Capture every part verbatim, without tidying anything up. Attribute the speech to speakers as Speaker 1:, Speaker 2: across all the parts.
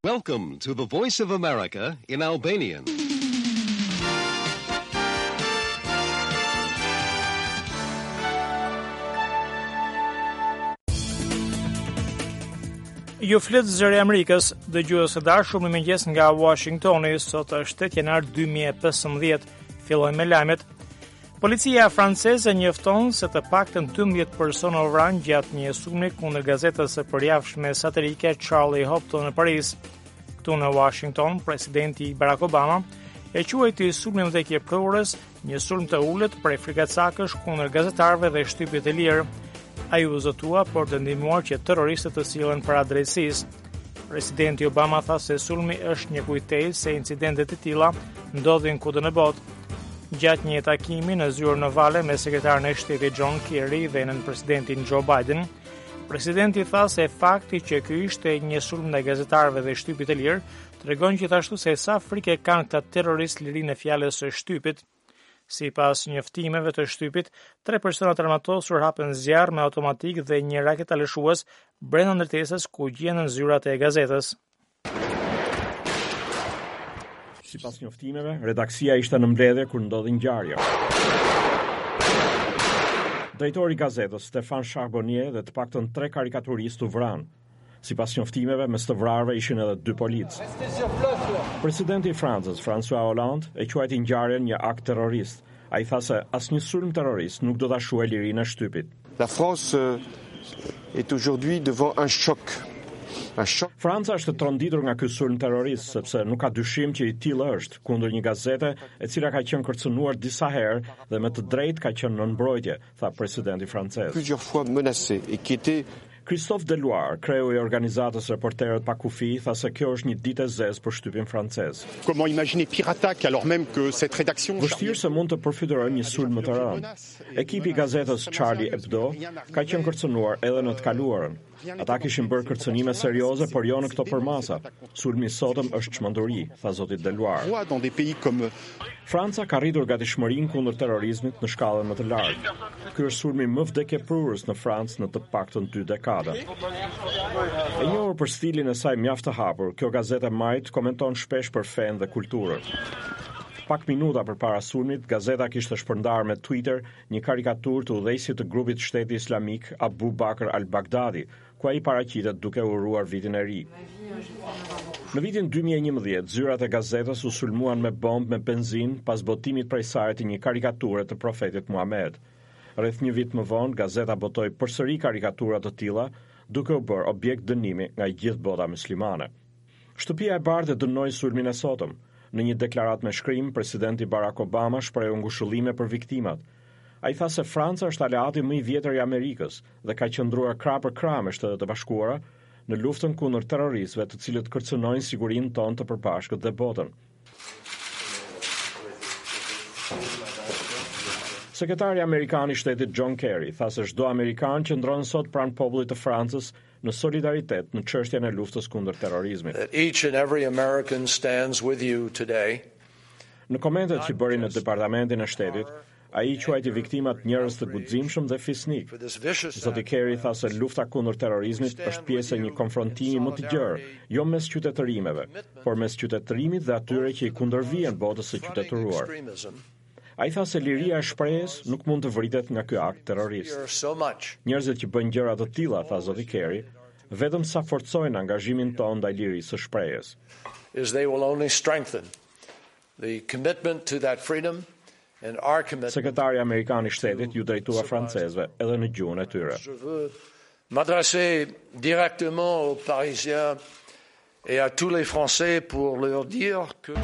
Speaker 1: Welcome to the Voice of America in Albanian.
Speaker 2: Ju flet zëri i Amerikës, dëgjues të dashur, mirëmëngjes nga Washingtoni. Sot është tetë janar dy mijë e pesëmbëdhjetë. Fillojmë me lajmet. Policia franceze njofton se të paktën dymbëdhjetë persona u vranë gjatë një sulmi kundër gazetës së përjashme satirike Charlie Hebdo në Paris. Këtu në Washington, presidenti Barack Obama e quajti sulmin e vdekjeprurës një sulm të ulët prej frikacakësh kundër gazetarëve dhe shtypjet e lirë. Ai u zotua për të ndihmuar që terroristët të sillen para drejtësisë. Presidenti Obama tha se sulmi është një kujtesë se incidentet e tilla ndodhin kudo në botë. Gjatë një takimi në zyrë navale me sekretarin e shtetit John Kerry dhe nën presidentin Joe Biden, presidenti tha se fakti që ky ishte një sulm ndaj gazetarëve dhe shtypit e lirë tregon gjithashtu se sa frikë kanë këta terroristë lirinë e fjalës së shtypit. Sipas njoftimeve të shtypit, tre persona të armatosur hapën zjarr me automatik dhe një raketalëshues brenda ndërtesës ku gjenden zyrat e gazetës.
Speaker 3: Sipas njoftimeve, redaksia ishte në mbledhje kur ndodhi ngjarja. Drejtori i gazetës Stefan Charbonnier dhe të paktën tre karikaturistë u vranë. Sipas njoftimeve, mes të vrarëve ishin edhe dy policë. Presidenti i Francës, François Hollande, e quajti ngjarjen një akt terrorist. Ai tha se asnjë sulm terrorist nuk do ta shuajë lirinë e shtypit.
Speaker 4: La France est aujourd'hui devant un choc. Un choc.
Speaker 3: Franca është e tronditur nga ky sulm terrorist sepse nuk ka dyshim që i tillë është kundër një gazete e cila ka qenë kërcënuar disa herë dhe me të drejtë ka qenë në mbrojtje, tha presidenti francez.
Speaker 4: Plusieurs fois menacé et qui était
Speaker 3: Christophe Deloire, kreu i organizatës Reporterët pa kufi, tha se kjo është një ditë e zezë për shtypin francez.
Speaker 5: Comment imaginer pire attaque alors même que cette rédaction
Speaker 3: Vështirë se mund të përfitojë një sulm më të rëndë. Ekipi i gazetës Charlie Hebdo ka qenë kërcënuar edhe në të kaluarën. Ata kishin bërë kërcënime serioze, por jo në këto përmasa. Sulmi i sotëm është çmenduri, tha zoti Deloire.
Speaker 5: dans des pays comme
Speaker 3: Franca ka rritur gatishmërinë kundër terrorizmit në shkallën më të lartë. Ky është sulmi më vdekjeprurës në Francë në të paktën dy dekada. E njohur për stilin e saj mjaft të hapur, kjo gazete majt komenton shpesh për fen dhe kulturën. Pak minuta përpara sulmit, gazeta kishte shpërndarë me Twitter një karikaturë të udhëheqësit të grupit Shteti Islamik Abu Bakr al-Baghdadi, ku ai paraqitet duke uruar vitin e ri. Në vitin dy mijë e njëmbëdhjetë, zyrat e gazetës u sulmuan me bombë me benzinë pas botimit prej saj të një karikature të profetit Muhammed. Rreth një vit më vonë, gazeta botoi përsëri karikatura të tilla, duke u bërë objekt dënimi nga gjithë bota muslimane. Shtëpia e Bardhë dënoi sulmin e sotëm. Në një deklaratë me shkrim, presidenti Barack Obama shprehu ngushëllime për viktimat. Ai tha se Franca është aleati më i vjetër i Amerikës dhe ka qëndruar krah për krah me Shtetet e Bashkuara në luftën kundër terroristëve të cilët kërcënojnë sigurinë tonë të përbashkët dhe botën. Sekretari amerikan i shtetit John Kerry tha se çdo amerikan qëndron sot pranë popullit të Francës në solidaritet në çështjen e luftës kundër terrorizmit.
Speaker 6: Each and every American stands with you today.
Speaker 3: Në komentet që bëri në departamentin e shtetit, ai quajti viktimat njerëz të guximshëm dhe fisnik. Zoti Kerry tha se lufta kundër terrorizmit është pjesë e një konfrontimi më të gjerë, jo mes qytetërimeve, por mes qytetërimit dhe atyre që i kundërvijnë botës së qytetëruar. Ai tha se liria e shprehjes nuk mund të vritet nga ky akt terrorist. Njerëzit që bëjnë gjëra të tilla, tha zoti Kerry, vetëm sa forcojnë angazhimin tonë ndaj lirisë së shprehjes.
Speaker 6: Is they will only strengthen the commitment to that freedom and our commitment.
Speaker 3: Sekretari amerikan i shtetit ju drejtua francezëve edhe në gjuhën e tyre.
Speaker 6: Je veux m'adresser directement aux Parisiens et à tous les Français pour leur dire que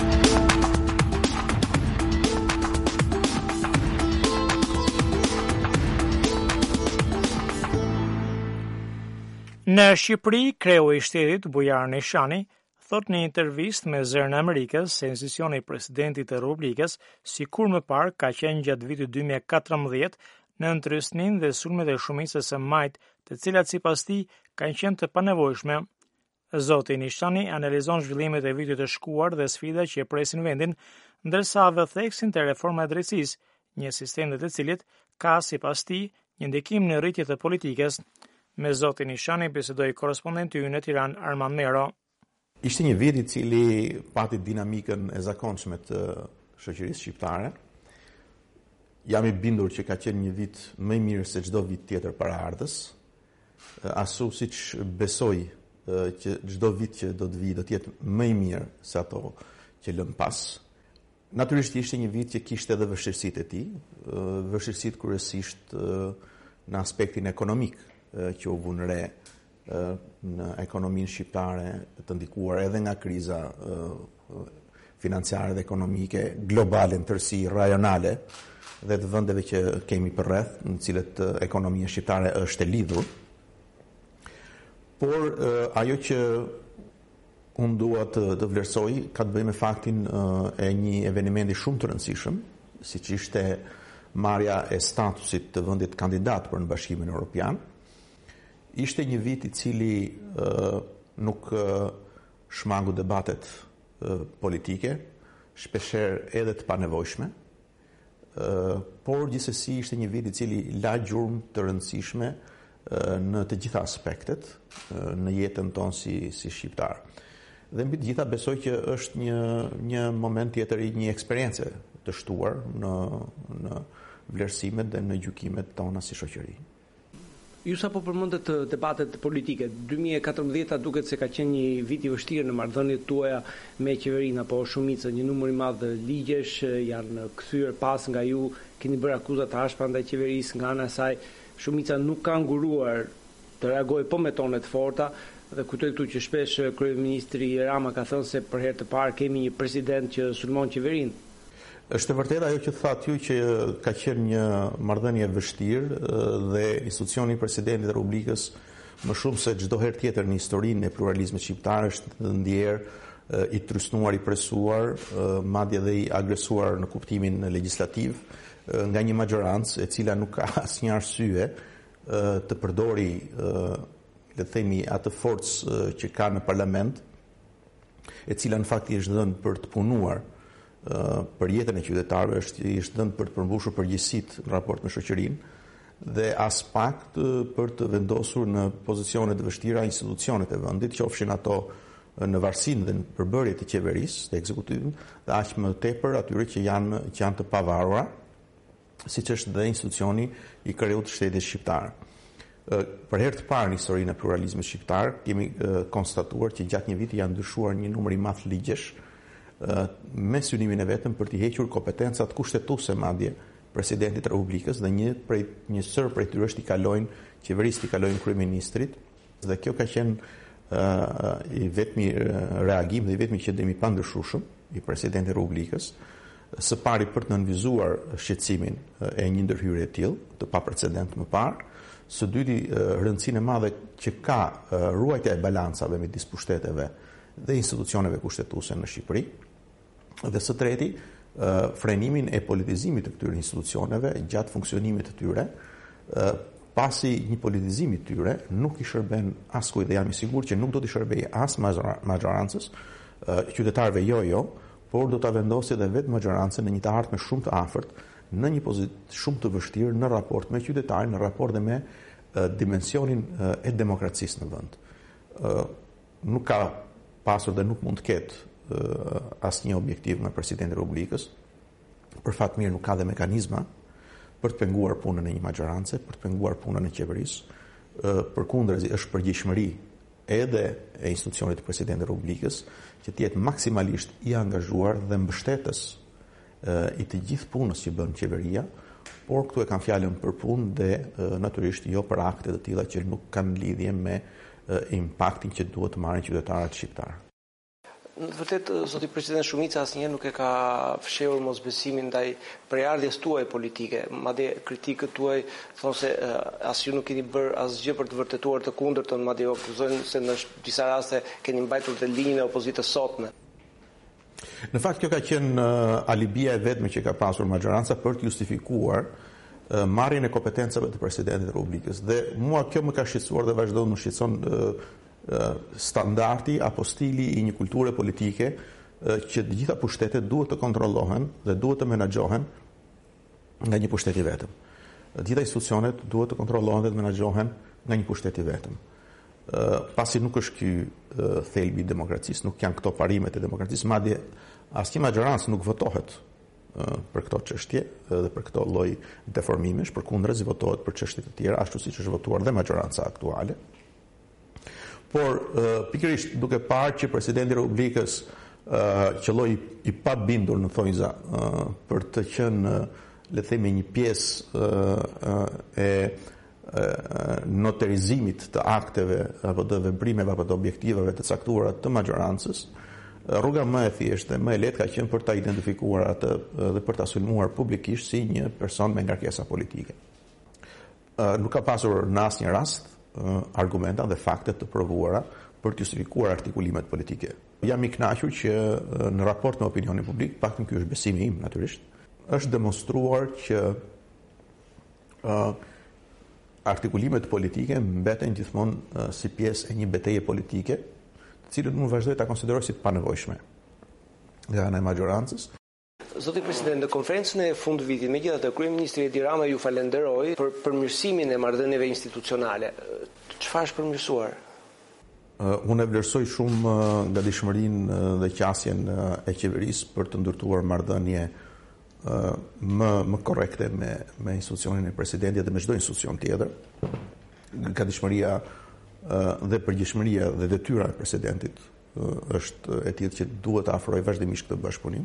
Speaker 2: Në Shqipëri, kreu i shtetit Bujar Nishani thot në intervistë me Zërin e Amerikës se institucioni i presidentit të Republikës sikur më parë ka qenë gjatë vitit dy mijë e katërmbëdhjetë në ndrysninë dhe sulmet e shumicës së majt, të cilat sipas tij kanë qenë të panevojshme. Zoti Nishani analizon zhvillimet e vitit të shkuar dhe sfidat që presin vendin, ndërsa vëtheksin të reforma e drejtësisë, një sistem të cilit ka sipas tij një ndikim në rritje të politikës. Me zotin Nishani bisedoi korrespondenti ynë në Tiranë Armand Mero.
Speaker 7: Ishte një vit i cili pati dinamikën e zakonshme të shoqërisë shqiptare. Jam i bindur që ka qenë një vit më i mirë se çdo vit tjetër paraardhës. Ashtu siç besoj që çdo vit që do të vijë do të jetë më i mirë se ato që lëm pas. Natyrisht ishte një vit që kishte edhe vështirësitë e tij, vështirësitë kryesisht në aspektin ekonomik që u vënë re në ekonominë shqiptare, të ndikuar edhe nga kriza financiare dhe ekonomike globale në tërësi, rajonale dhe të vendeve që kemi përreth, në cilët ekonomia shqiptare është e lidhur. Por ajo që unë dua të, të vlerësoj ka të bëjë me faktin e një evenimenti shumë të rëndësishëm, siç ishte marrja e statusit të vendit kandidat për në Bashkimin Evropian. Ishte një vit i cili uh, nuk uh, shmangu debatet uh, politike, shpeshherë edhe të panevojshme, uh, por gjithsesi ishte një vit i cili la gjurmë të rëndësishme uh, në të gjitha aspektet uh, në jetën tonë si, si shqiptar. Dhe mbi të gjitha besoj që është një, një moment tjetër i një eksperiencë të shtuar në, në vlerësimet dhe në gjykimet tona si shoqëri.
Speaker 8: Ju sa po përmendet debatet politike, dy mijë e katërmbëdhjetë duket se ka qenë një vit i vështirë në marrëdhëniet tuaja me qeverinë apo shumicën, një numër i madh ligjesh janë kthyer pas nga ju, keni bërë akuza të harshpa ndaj qeverisë, nga ana e saj shumica nuk ka nguruar të reagojë po me tone të forta, dhe kujtoj këtu që shpesh kryeministri Rama ka thënë se për herë të parë kemi një president që sulmon qeverinë.
Speaker 7: Është e vërtetë ajo që thatë ju që ka qenë një marrëdhënie vështirë dhe institucioni i presidentit të Republikës më shumë se çdo herë tjetër në historinë e pluralizmit shqiptar është të ndjerë i trysnuar, i presuar, madje edhe i agresuar në kuptimin legjislativ nga një majorancë e cila nuk ka asnjë arsye të përdori, le të themi, atë forcë që ka në parlament, e cila në fakt i është dhënë për të punuar për jetën e qytetarëve, është i është dhënë për të përmbushur përgjegjësitë në raport me shoqërinë dhe as pak për të vendosur në pozicione të vështira institucionet e vendit, qofshin ato në varësinë dhe në përbërjet e qeverisë, të ekzekutivit, dhe aq më tepër atyre që janë që janë të pavarura, siç është dhe institucioni i Kreut të Shtetit Shqiptar. Për herë të parë në historinë e pluralizmit shqiptar kemi konstatuar që gjatë një viti janë ndryshuar një numër i madh ligjesh me synimin e vetëm për të hequr kompetencat kushtetuese madje presidentit të Republikës dhe një prej një sër prej tyre është i kalojnë qeverisë, i kalojnë kryeministrit, dhe kjo ka qenë uh, i vetmi reagim dhe i vetmi qëndrim i pandryshueshëm i presidentit të Republikës, së pari për të nënvizuar shqetësimin e një ndërhyrje e tillë të paprecedent më parë, së dyti rëndësinë e madhe që ka ruajtja e balancave midis pushteteve dhe institucioneve kushtetuese në Shqipëri, dhe së treti frenimin e politizimit të këtyre institucioneve gjatë funksionimit të tyre, pasi një politizimi të tyre nuk i shërben askujt dhe jam i sigurt që nuk do t'i shërbejë as majorancës, qytetarëve jo jo, por do ta vendosë edhe vetë majorancën në një të ardhme shumë të afërt, në një pozitë shumë të vështirë në raport me qytetarin, në raport dhe me dimensionin e demokracisë në vend. Nuk ka pasur dhe nuk mund të ketë asnjë objektiv nga presidenti i Republikës. Për fat mirë nuk ka dhe mekanizma për të penguar punën e një magjorance, për të penguar punën e qeverisë. Përkundërzi është përgjegjshmëri edhe e institucionit të presidentit të Republikës që të jetë maksimalisht i angazhuar dhe mbështetës i të gjithë punës që bën qeveria, por këtu e kam fjalën për punë dhe natyrisht jo për akte të tilla që nuk kanë lidhje me impaktin që duhet të marrin qytetarët shqiptar.
Speaker 8: Në të vërtetë, zoti president, shumica asnjëherë nuk e ka fshehur mosbesimin ndaj prejardhjes tuaj politike. Madje kritikët tuaj thonë se uh, as ju nuk keni bërë asgjë për të vërtetuar të kundërtën, madje akuzojnë se në disa raste keni mbajtur të linjën e opozitës sotme.
Speaker 7: Në fakt kjo ka qenë uh, alibia e vetme që ka pasur majoranca për të justifikuar uh, marrjen e kompetencave të presidentit të Republikës. Dhe mua kjo më ka shqetësuar dhe vazhdon më shqetëson uh, standardi apo stili i një kulture politike që të gjitha pushtetet duhet të kontrollohen dhe duhet të menaxhohen nga një pushtet i vetëm. Të gjitha institucionet duhet të kontrollohen dhe të menaxhohen nga një pushtet i vetëm. pasi nuk është ky thelbi i demokracisë, nuk janë këto parimet e demokracisë, madje asnjë majorancë nuk votohet për këto çështje dhe për këto lloj deformimesh, përkundërzi votohet për çështje të tjera, ashtu siç është votuar dhe majoranca aktuale. Por pikërisht duke parë që presidenti i Republikës qelloi i pabindur në thonjza për të qenë, le të themi, një pjesë e noterizimit të akteve apo të veprimeve apo të objektivave të caktuara të majorancës, rruga më e thjeshtë dhe më e lehtë ka qenë për ta identifikuar atë dhe për ta sulmuar publikisht si një person me ngarkesa politike. Nuk ka pasur në asnjë rast argumenta dhe fakte të provuara për të justifikuar artikulimet politike. Jam i kënaqur që në raport me opinionin publik, paktën ky është besimi im natyrisht, është demonstruar që uh, artikulimet politike mbeten gjithmonë uh, si pjesë e një betejë politike, të cilën unë vazhdoj ta konsideroj si të panevojshme nga ana e majorancës.
Speaker 8: Zoti President, në konferencën e fund vitit, megjithatë, kryeministri Edi Rama ju falenderoi për përmirësimin e marrëdhënieve institucionale. Çfarë është përmirësuar?
Speaker 7: Uh, unë e vlerësoj shumë uh, gatishmërinë uh, dhe qasjen uh, e qeverisë për të ndërtuar marrëdhënie uh, më më korrekte me me institucionin e presidentit dhe me çdo institucion tjetër. Gatishmëria uh, dhe përgjegjësia dhe detyra e presidentit uh, është e tillë që duhet të afrojë vazhdimisht këtë bashkëpunim.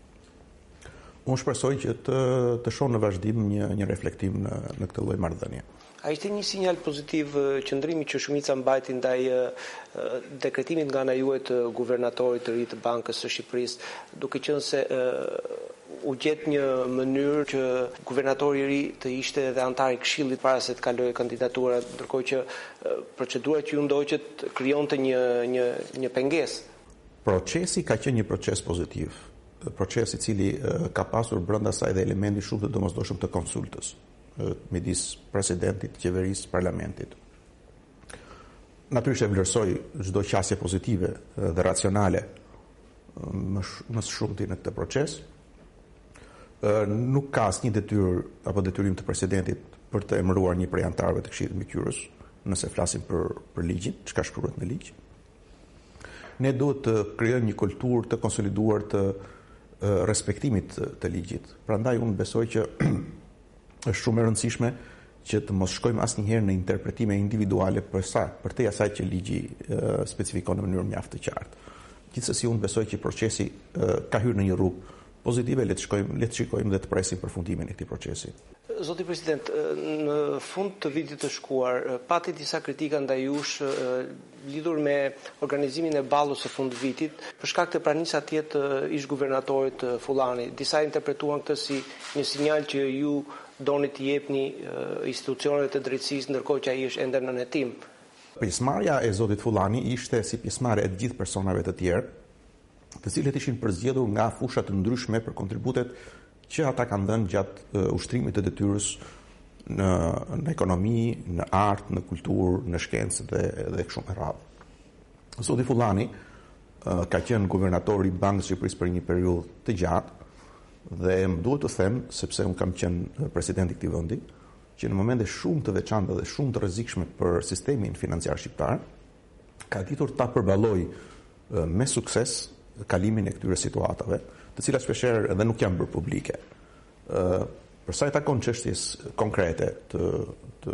Speaker 7: Unë shpresoj që të të shoh në vazhdim një një reflektim në në këtë lloj marrëdhënie.
Speaker 8: A ishte një sinjal pozitiv qëndrimi që shumica mbajti ndaj dekretimit nga ana juaj të guvernatorit të ri të Bankës së Shqipërisë, duke qenë se u gjet një mënyrë që guvernatori i ri të ishte edhe antar i Këshillit para se të kalojë kandidatura, ndërkohë që procedura që ju ndoqët krijonte një një një pengesë.
Speaker 7: Procesi ka qenë një proces pozitiv, proces i cili ka pasur brenda saj dhe elementi shumë të domosdoshëm të konsultës midis presidentit, qeverisë, parlamentit. Natyrisht e vlerësoj çdo qasje pozitive dhe racionale më më së shumti në këtë proces. Nuk ka asnjë detyrë apo detyrim të presidentit për të emëruar një prej antarëve të Këshillit Mbikëqyrës, nëse flasim për për ligjin, çka shkruhet në ligj. Ne duhet të krijojmë një kulturë të konsoliduar të respektimit të ligjit. Prandaj unë besoj që është shumë e rëndësishme që të mos shkojmë asnjëherë në interpretime individuale për sa, për te asaj që ligji uh, specifikon në mënyrë mjaft të qartë. Gjithsesi unë besoj që procesi uh, ka hyrë në një rrugë pozitive, le të shkojmë, le të shikojmë dhe të presim përfundimin e këtij procesi.
Speaker 8: Zoti President, në fund të vitit të shkuar, pati disa kritika ndaj jush lidhur me organizimin e ballës së fund vitit, për shkak të pranisë atje të ish guvernatorit Fullani. Disa interpretuan këtë si një sinjal që ju doni të jepni institucioneve të drejtësisë, ndërkohë që ai është ende në hetim.
Speaker 7: Pjesëmarrja e zotit Fullani ishte si pjesëmarrje e të gjithë personave të tjerë, të cilët ishin përzgjedhur nga fusha të ndryshme për kontributet që ata kanë dhënë gjatë uh, ushtrimit të detyrës në, në ekonomi, në art, në kulturë, në shkencë dhe, dhe kështu me radhë. Zoti Fullani uh, ka qenë guvernatori i Bankës së Shqipërisë për një periudhë të gjatë dhe më duhet të them, sepse unë kam qenë presidenti i këtij vendi, që në momente shumë të veçanta dhe shumë të rrezikshme për sistemin financiar shqiptar, ka ditur ta përballojë uh, me sukses kalimin e këtyre situatave, të cilat shpeshherë edhe nuk janë bërë publike. Ë, për sa i takon çështjes konkrete të të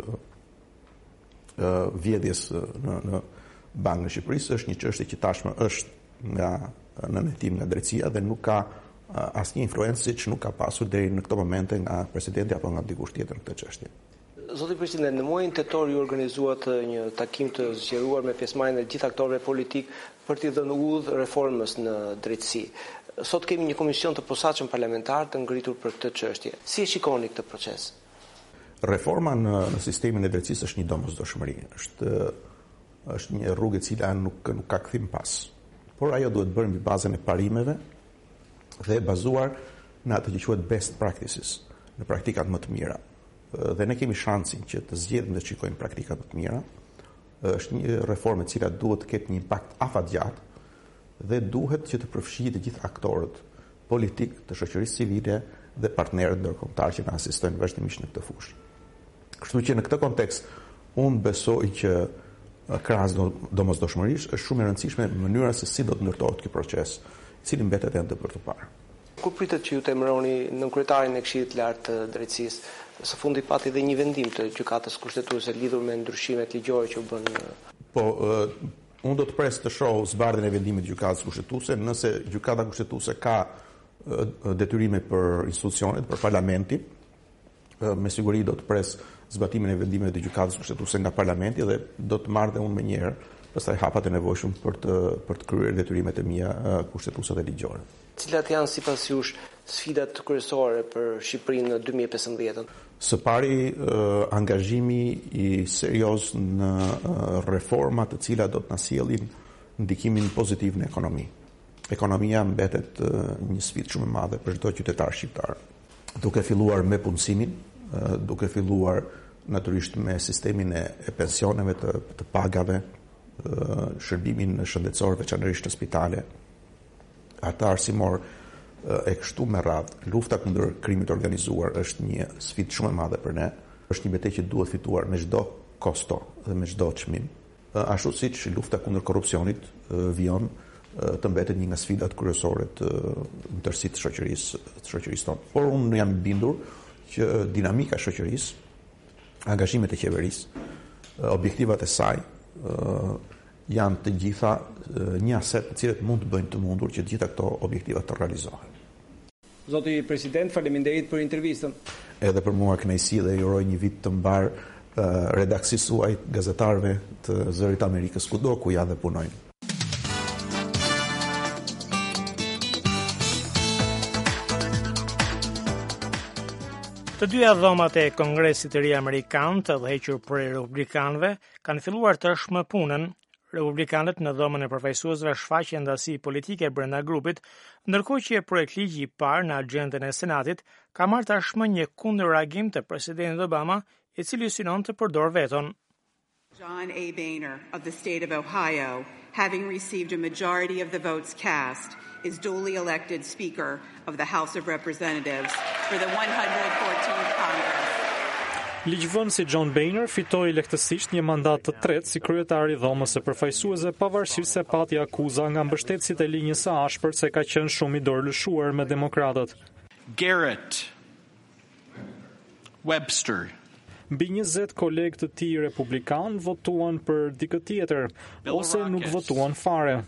Speaker 7: ë vjedhjes në në Bankën e Shqipërisë, është një çështje që tashmë është nga në hetim nga drejtësia dhe nuk ka asnjë influencë që nuk ka pasur deri në këto momente nga presidenti apo nga dikush tjetër në këtë çështje.
Speaker 8: Zoti President, në muajin tetor ju organizuat një takim të zgjeruar me pjesëmarrjen e gjithë aktorëve politik për t'i dhënë udhë reformës në drejtësi. Sot kemi një komision të posaçëm parlamentar të ngritur për këtë çështje. Si e shikoni këtë proces?
Speaker 7: Reforma në, në sistemin e drejtësisë është një domosdoshmëri. Është është një rrugë e cila nuk nuk ka kthim pas. Por ajo duhet bërë mbi bazën e parimeve dhe bazuar në atë që quhet best practices, në praktikat më të mira. Dhe ne kemi shansin që të zgjedhim dhe të shikojmë praktikat më të mira. Është një reformë e cila duhet të ketë një impakt afatgjatë dhe duhet që të përfshijë të gjithë aktorët politik, të shoqërisë civile dhe partnerët ndërkombëtar që na asistojnë vazhdimisht në këtë fushë. Kështu që në këtë kontekst unë besoj që krahas domosdoshmërisht, është shumë e rëndësishme mënyra se si do të ndërtohet ky proces, i cili mbetet ende për të parë.
Speaker 9: Kur pritet që ju të emëroni nënkryetarin e Këshillit të Lartë të Drejtësisë? Së fundi pati dhe një vendim të gjykatës kushtetuese lidhur me ndryshimet ligjore që u bën.
Speaker 7: Po, uh, unë do të pres të shoh zbardhjen e vendimit të gjykatës kushtetuese, nëse gjykata kushtetuese ka uh, detyrime për institucionet, për parlamentin, uh, me siguri do të pres zbatimin e vendimeve të gjykatës kushtetuese nga parlamenti dhe do të marr dhe unë më njëherë, pastaj hapat e nevojshëm për të për të kryer detyrimet e mia uh, kushtetuese dhe ligjore.
Speaker 9: Cilat janë sipas jush sfidat kryesore për Shqipërinë në dy mijë e pesëmbëdhjetë?
Speaker 7: Së pari, uh, angazhimi i serioz në uh, reforma të cilat do të na sjellin ndikimin pozitiv në ekonomi. Ekonomia mbetet uh, një sfidë shumë e madhe për çdo qytetar shqiptar. Duke filluar me punësimin, uh, duke filluar natyrisht me sistemin e, e pensioneve të, të pagave, uh, shërbimin shëndetësor veçanërisht në spitale, ata arsimor e kështu me radhë. Lufta kundër krimit organizuar është një sfidë shumë e madhe për ne. Është një betejë që duhet fituar me çdo kosto dhe me çdo çmim. Ashtu siç lufta kundër korrupsionit vijon të mbetet një nga sfidat kryesore të ndërësisë të shoqërisë, të shoqërisë tonë. Por unë jam i bindur që dinamika e shoqërisë, angazhimet e qeverisë, objektivat e saj janë të gjitha një aset të cilët mund të bëjnë të mundur që të gjitha këto objektiva të realizohen.
Speaker 8: Zoti President, faleminderit për intervistën.
Speaker 7: Edhe për mua kënaqësi dhe ju uroj një vit të mbar uh, redaksisë suaj, gazetarëve të Zërit Amerikës kudo ku ja dhe punojnë.
Speaker 2: Të dyja dhomat e Kongresit të ri amerikan, të udhëhequr për republikanëve, kanë filluar tashmë punën. Republikanët në dhomën e përfaqësuesve shfaqen ndasi politike brenda grupit, ndërkohë që projekt ligji i parë në agjendën e Senatit ka marrë tashmë një kundërreagim të presidentit Obama, i cili synon të përdor veton.
Speaker 10: John A. Boehner of the state of Ohio, having received a majority of the votes cast, is duly elected Speaker of the House of Representatives for the one hundred fourteenth Congress.
Speaker 11: Ligjvënësi John Boehner fitoi lehtësisht një mandat të tretë si kryetari i dhomës së përfaqësuesve, pavarësisht se pati akuza nga mbështetësit e linjës së ashpër se ka qenë shumë i dorëlëshuar me demokratët.
Speaker 12: Garrett, Webster.
Speaker 11: Mbi njëzet kolegë të tij republikan votuan për dikë tjetër ose nuk votuan fare.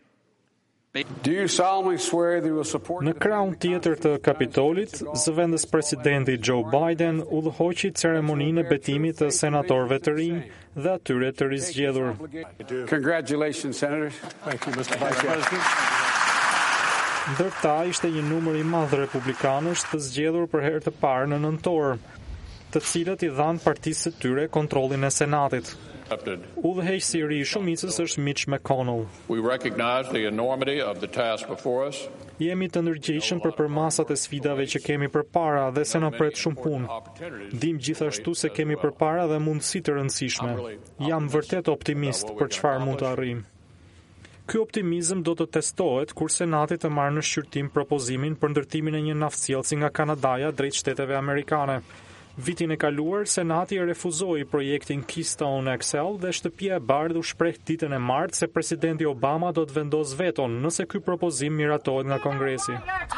Speaker 11: Në krahun tjetër të Kapitolit, zëvendës presidenti Joe Biden udhëhoqi ceremoninë e betimit të senatorëve të rinj dhe atyre të rizgjedhur.
Speaker 12: Congratulations, Senators. Thank you, Mister Vice President.
Speaker 11: Ndërta ishte një numër i madh republikanësh të zgjedhur për herë të parë në nëntor, të cilët i dhanë partisë së tyre kontrollin e Senatit. Udhëheqësi i ri i shumicës është Mitch McConnell.
Speaker 12: We recognize the enormity of the task before us.
Speaker 11: Jemi të ndërgjegjshëm për përmasat e sfidave që kemi përpara dhe se na pret shumë punë. Dim gjithashtu se kemi përpara dhe mundësi të rëndësishme. Jam vërtet optimist për çfarë mund të arrijmë. Ky optimizëm do të testohet kur Senati të marrë në shqyrtim propozimin për ndërtimin e një naftsjellsi nga Kanadaja drejt shteteve amerikane. Vitin e kaluar, Senati e refuzoi projektin Keystone X L dhe Shtëpia e Bardhë u shpreh ditën e martë se presidenti Obama do të vendos veton nëse ky propozim miratohet nga Kongresi.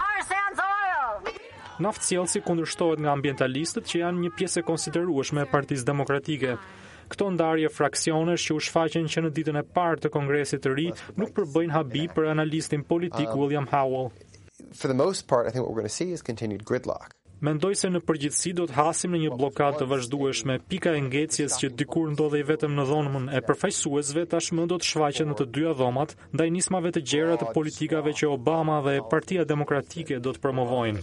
Speaker 11: Naftsjellsi kundërshtohet nga ambientalistët që janë një pjesë e konsiderueshme e Partisë Demokratike. Këto ndarje fraksionesh që u shfaqen që në ditën e parë të Kongresit të ri nuk përbëjnë habi për analistin politik William Howell.
Speaker 13: For the most part, I think what we're going to see is continued gridlock.
Speaker 11: Mendoj se në përgjithësi do të hasim në një blokadë të vazhdueshme. Pika e ngecjes që dikur ndodhej vetëm në dhomën e përfaqësuesve tashmë do të shfaqet në të dyja dhomat, ndaj nismave të gjera të politikave që Obama dhe Partia Demokratike do të promovojnë.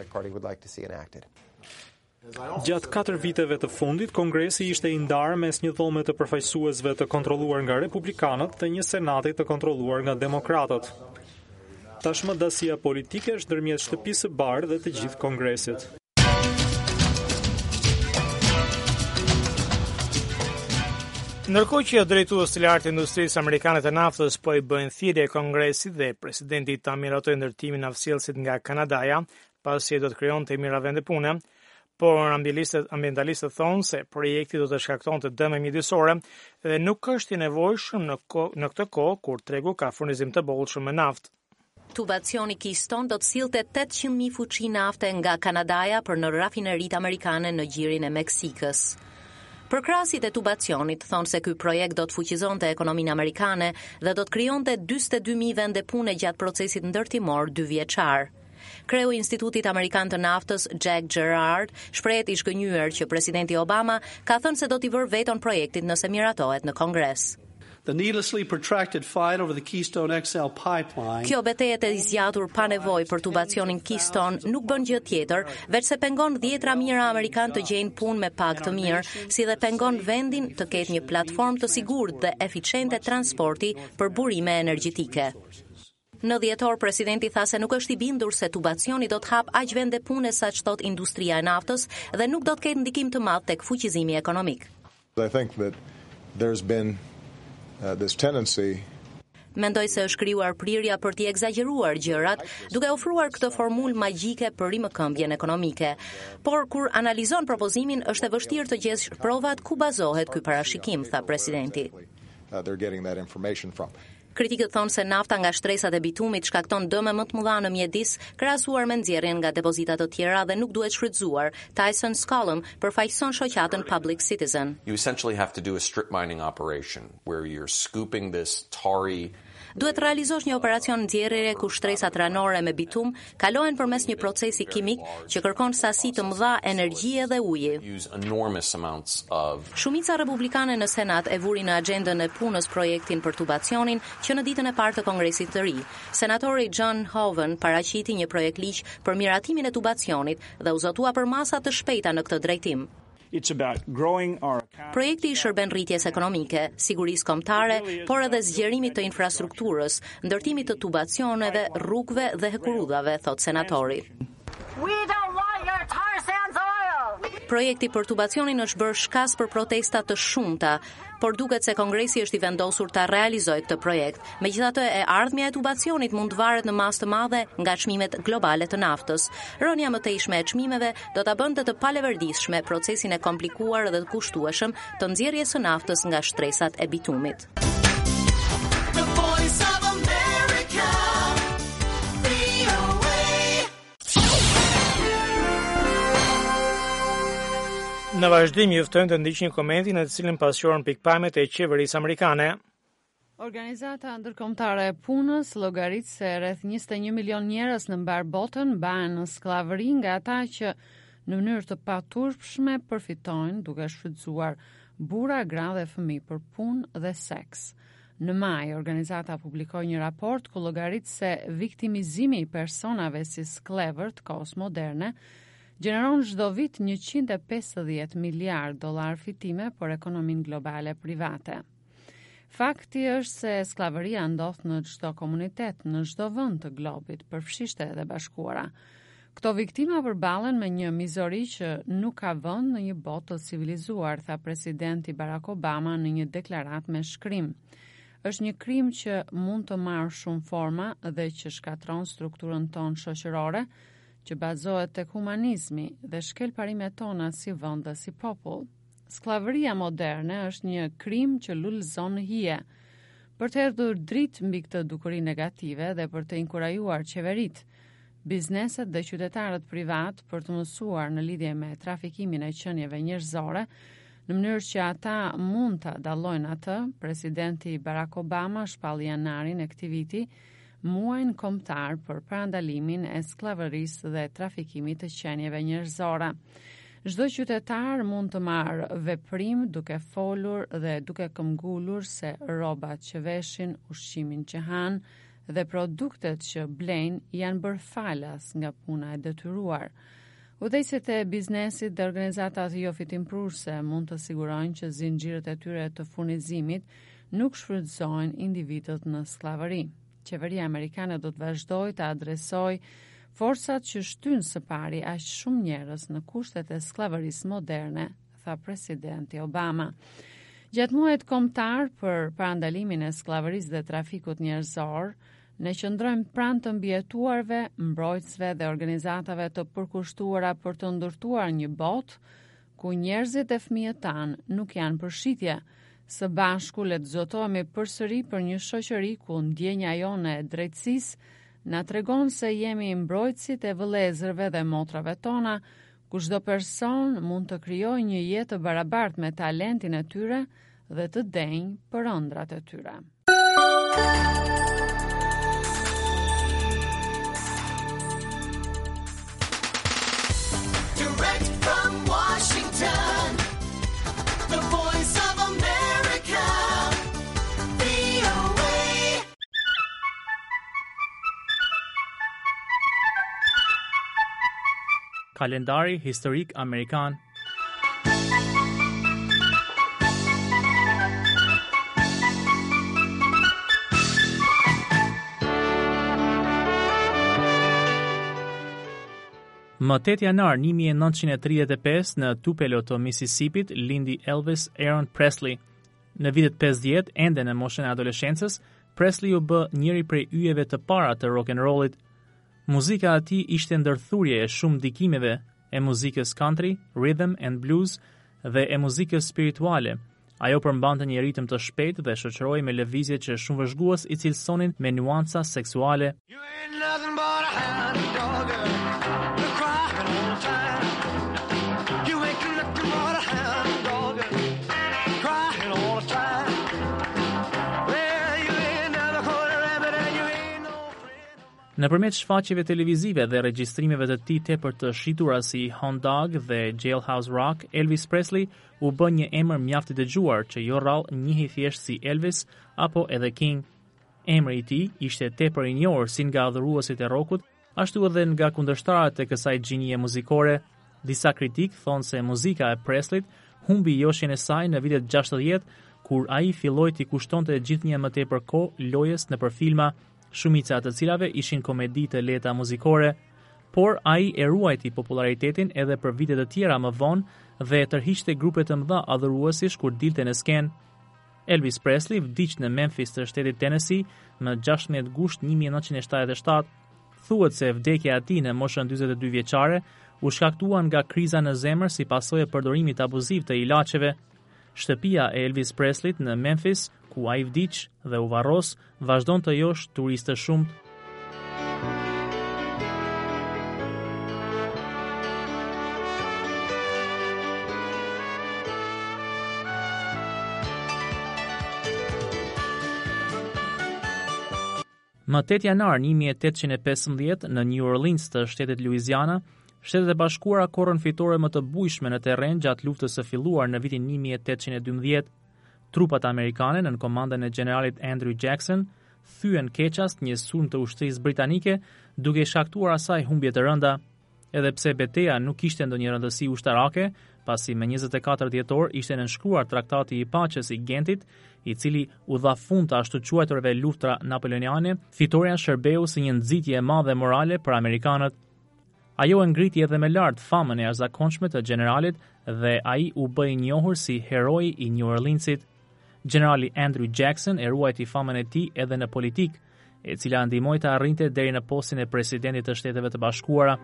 Speaker 11: Gjatë katër viteve të fundit, Kongresi ishte i ndarë mes një dhome të përfaqësuesve të kontrolluar nga republikanët dhe një senati të kontrolluar nga demokratët. Tashmë dasia politike është ndërmjet Shtëpisë së Bardhë dhe të gjithë Kongresit.
Speaker 2: Ndërkohë që drejtues të lartë të industrisë amerikane të naftës po i bëjnë thirrje Kongresit dhe presidenti ta miratojë ndërtimin naftsjellësit nga Kanadaja, pasi do të krijonte mira vende pune, por ambientalistët ambientalistët thonë se projekti do të shkaktonte dëme mjedisore dhe nuk është i nevojshëm në, ko, në këtë kohë kur tregu ka furnizim të bollshëm me naftë.
Speaker 14: Tubacioni Keystone do të sillte tetëqind mijë fuqi nafte nga Kanadaja për në rafineritë amerikane në gjirin e Meksikës. Përkrahasit e tubacionit thonë se ky projekt do të fuqizonte ekonominë amerikane dhe do të krijonte dyzet e dy mijë vende pune gjatë procesit ndërtimor dy vjeçar. Kreu i Institutit Amerikan të Naftës, Jack Gerard, shprehet i shkënjyer që presidenti Obama ka thënë se do t'i vërë veton projektit nëse miratohet në Kongres.
Speaker 15: The needlessly protracted fight over the Keystone X L pipeline.
Speaker 14: Kjo betejë e zgjatur pa nevojë për tubacionin Keystone nuk bën gjë tjetër, veç se pengon dhjetra mijëra amerikan të gjejnë punë me pagë të mirë, si dhe pengon vendin të ketë një platformë të sigurt dhe eficiente transporti për burime energjetike. Në dhjetor, presidenti tha se nuk është i bindur se tubacioni do të hap aq vende pune sa që thot industria e naftës dhe nuk do të ketë ndikim të madh tek fuqizimi ekonomik.
Speaker 16: I think that there's been uh, this tendency
Speaker 14: Mendoj se është krijuar prirja për t'i egzageruar gjërat, duke ofruar këtë formulë magjike për rimëkëmbjen ekonomike. Por kur analizon propozimin, është e vështirë të gjesh provat ku bazohet ky parashikim, tha presidenti.
Speaker 16: uh, they're getting that information from.
Speaker 14: Kritikët thonë se nafta nga shtresat e bitumit shkakton dëme më të mëdha në mjedis, krahasuar me nxjerrjen nga depozita të tjera dhe nuk duhet shfrytzuar. Tyson Scullum përfaqëson shoqatën Public Citizen.
Speaker 17: You essentially have to do a strip mining operation where you're scooping this tarry.
Speaker 14: Duhet realizosh një operacion nxjerrjeje ku shtresat ranore me bitum kalohen përmes një procesi kimik që kërkon sasi të mëdha energjie dhe uji.
Speaker 17: Use enormous amounts of.
Speaker 14: Shumica republikane në Senat e vuri në agjendën e punës projektin për tubacionin që në ditën e parë të Kongresit të ri. Senatori John Hoeven paraqiti një projekt ligj për miratimin e tubacionit dhe u zotua për masa të shpejta në këtë drejtim.
Speaker 18: It's about growing our...
Speaker 14: Projekti i shërben rritjes ekonomike, sigurisë kombëtare, por edhe zgjerimit të infrastrukturës, ndërtimit të tubacioneve, rrugëve dhe hekurudhave, thot senatori.
Speaker 19: We don't want your tar sands oil.
Speaker 14: Projekti për tubacionin është bërë shkas për protesta të shumta, por duket se Kongresi është i vendosur ta realizojë këtë projekt. Megjithatë, e ardhmja e tubacionit mund të varet në masë të madhe nga çmimet globale të naftës. Rënja më tejshme e çmimeve do ta bënte të paleverdishme procesin e komplikuar dhe të kushtueshëm të nxjerrjes së naftës nga shtresat e bitumit.
Speaker 20: The Voice of America, V O A.
Speaker 2: Në vazhdim ju ftojmë të ndiqni komentin në të cilin pasqyron pikpamjet e qeverisë amerikane.
Speaker 21: Organizata ndërkombëtare e punës llogarit se rreth njëzet e një milion njerëz në mbar botën bahen në skllavëri nga ata që në mënyrë të paturpshme përfitojnë duke shfrytzuar burra, gra dhe fëmijë për punë dhe seks. Në maj, organizata publikoi një raport ku llogarit se viktimizimi i personave si sklavër të kohës moderne gjeneron çdo vit njëqind e pesëdhjetë miliard dollar fitime për ekonominë globale private. Fakti është se sklavëria ndodh në çdo komunitet, në çdo vend të globit, përfshirë edhe Bashkuara. Këto viktima përballen me një mizori që nuk ka vend në një botë të civilizuar, tha presidenti Barack Obama në një deklaratë me shkrim. Është një krim që mund të marrë shumë forma dhe që shkatron strukturën tonë shoqërore, që bazohet tek humanizmi dhe shkel parimet tona si vend dhe si popull. Sklavëria moderne është një krim që lulëzon hije. Për të erdhur dritë mbi këtë dukuri negative dhe për të inkurajuar qeveritë, bizneset dhe qytetarët privat për të mësuar në lidhje me trafikimin e qenieve njerëzore, në mënyrë që ata mund të dallojnë atë, presidenti Barack Obama shpalli janarin e këtij viti muajin kombëtar për parandalimin e sklavërisë dhe trafikimit të qenieve njerëzore. Çdo qytetar mund të marrë veprim duke folur dhe duke këmbgulur se rrobat që veshin, ushqimin që hanë dhe produktet që blejnë janë bërë falas nga puna e detyruar. Udhëheqësit e biznesit dhe organizatat jo fitimprurse mund të sigurojnë që zinxhirët e tyre të furnizimit nuk shfrytëzojnë individët në sklavëri. Qeveria amerikane do të vazhdojë të adresojë forcat që shtyn së pari aq shumë njerëz në kushtet e sklavërisë moderne, tha presidenti Obama. Gjatë muajit kombëtar për parandalimin e sklavërisë dhe trafikut njerëzor, Ne qëndrojmë pranë të mbijetuarve, mbrojtësve dhe organizatave të përkushtuara për të ndërtuar një botë ku njerëzit e fëmijët tanë nuk janë përshitje. Së bashku le të zotohemi përsëri për një shoqëri ku ndjenja jone e drejtësisë na tregon se jemi mbrojtësit e vëllezërve dhe motrave tona, ku çdo person mund të krijojë një jetë të barabartë me talentin e tyre dhe të denjë për ëndrat e tyre.
Speaker 20: Direct from Washington, the voice of America, V O A.
Speaker 2: Kalendari historik amerikan. Më tetë janar një mijë e nëntëqind e tridhjetë e pesë në Tupelo të Mississippit lindi Elvis Aaron Presley. Në vitet pesëdhjetë, ende në moshën e adoleshencës, Presley u bë njëri prej yjeve të para të rock and rollit. Muzika e tij ishte ndërthurje e shumë ndikimeve e muzikës country, rhythm and blues dhe e muzikës spirituale. Ajo përmbante një ritëm të shpejtë dhe shoqëroi me lëvizje që shumë vëzhgues i cilësonin me nuanca seksuale.
Speaker 20: Nothing but a hound dog, you're crying all the time. You ain't nothing but a hound dog, crying all the time. Well, you ain't never caught a rabbit and you ain't no friend.
Speaker 2: Nëpërmjet shfaqjeve televizive dhe regjistrimeve të tij tepër të shitura si Hound Dog dhe Jailhouse Rock, Elvis Presley u bë një emër mjaft i dëgjuar që jo rrallë njihej thjesht si Elvis apo edhe King. Emri i tij ishte tepër i njohur si nga adhuruesit e rockut, ashtu edhe nga kundërshtarët e kësaj gjinie muzikore. Disa kritik thonë se muzika e Presleyt humbi joshin e saj në vitet gjashtëdhjetë, kur ai filloi t'i kushtonte gjithnjë më tepër kohë lojës nëpër filma, shumica të cilave ishin komedi të lehta muzikore, por ai e ruajti popularitetin edhe për vite të tjera më vonë dhe tërhiqte grupe të mëdha adhuruesish kur dilte në skenë. Elvis Presley vdiq në Memphis të shtetit Tennessee më gjashtëmbëdhjetë gusht një mijë e nëntëqind e shtatëdhjetë e shtatë. Thuhet se vdekja e tij në moshën dyzet e dy vjeçare u shkaktua nga kriza në zemër si pasojë e përdorimit abuziv të ilaçeve. Shtëpia e Elvis Presleyt në Memphis, ku ai vdiq dhe u varros, vazhdon të josh turistë të shumtë. Më tetë janar një mijë e tetëqind e pesëmbëdhjetë në New Orleans të shtetit Louisiana, Shtetet e Bashkuara korrën fitore më të bujshme në terren gjatë luftës së filluar në vitin një mijë e tetëqind e dymbëdhjetë. Trupat amerikane nën komandën e generalit Andrew Jackson thyen keqast një sulm të ushtrisë britanike, duke shkaktuar asaj humbje të rënda. Edhe pse betejë nuk kishte ndonjë rëndësi ushtarake, pasi me njëzet e katër dhjetor ishte nënshkruar traktati i paqes i Gentit, i cili u dha fund të ashtu quajturve luftra napoleoniane, fitoria shërbeu si një nxitje e madhe morale për amerikanët. Ajo e ngriti edhe më lart famën e jashtëzakonshme të generalit dhe ai u bë i njohur si heroi i New Orleansit. Generali Andrew Jackson e ruajti famën e tij edhe në politik, e cila ndihmoi të arrinte deri në postin e presidentit të Shteteve të Bashkuara.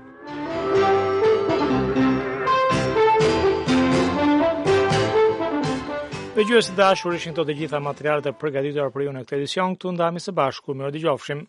Speaker 2: Dëgjues të dashur, ishin këto të gjitha materialet e përgatitura për ju në këtë edicion. Këtu ndahemi së bashku, mirëdëgjofshim.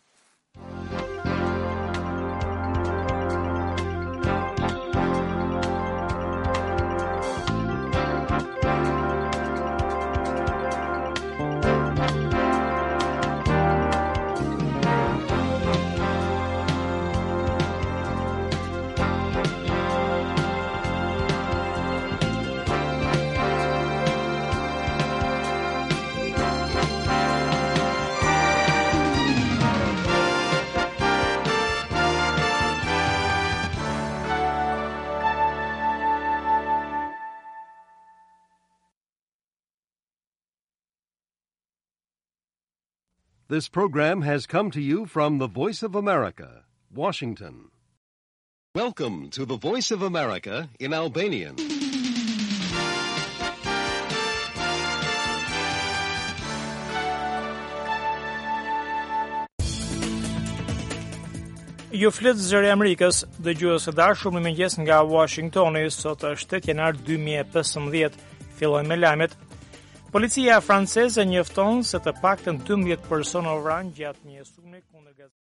Speaker 1: This program has come to you from the Voice of America, Washington.
Speaker 22: Welcome to the Voice of America in Albanian.
Speaker 2: Ju flet zëri i Amerikës, dëgjues të dashur, mirëmëngjes nga Washingtoni. Sot është tetë janar dy mijë e pesëmbëdhjetë. Fillojmë me lajmet. Policia franceze njofton se të paktën dymbëdhjetë persona u vranë gjatë një sulmi kundër